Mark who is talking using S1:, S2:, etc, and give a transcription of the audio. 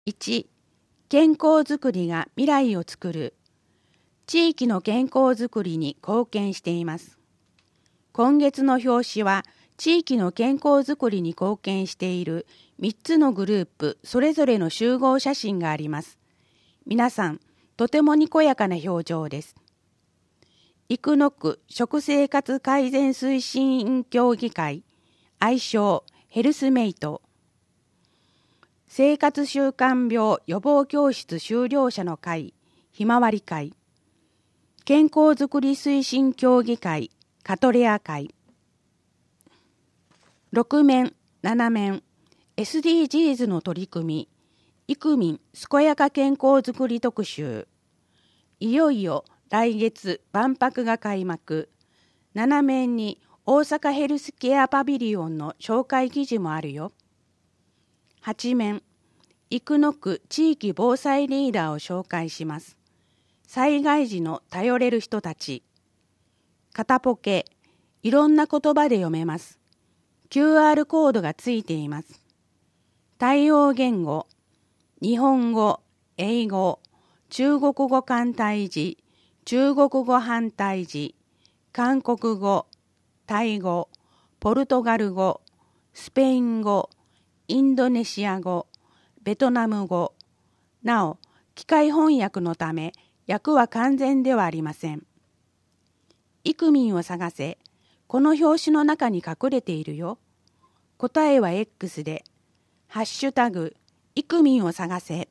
S1: 1、健康づくりが未来をつくる。地域の健康づくりに貢献しています。今月の表紙は、地域の健康づくりに貢献している3つのグループそれぞれの集合写真があります。皆さん、とてもにこやかな表情です。生野区食生活改善推進協議会、愛称ヘルスメイト。生活習慣病予防教室修了者の会、ひまわり会。健康づくり推進協議会、カトレア会。6面、7面、SDGs の取り組み、イクミン健やか健康づくり特集。いよいよ来月万博が開幕。7面に大阪ヘルスケアパビリオンの紹介記事もあるよ。8面、生野区地域防災リーダーを紹介します。災害時の頼れる人たち。肩ポケ、いろんな言葉で読めます。QR コードがついています。対応言語、日本語、英語、中国語簡体字、中国語反対字、韓国語、タイ語、ポルトガル語、スペイン語、インドネシア語、ベトナム語。なお、機械翻訳のため、訳は完全ではありません。イクミンを探せ。この表紙の中に隠れているよ。答えは X で、ハッシュタグ、イクミンを探せ。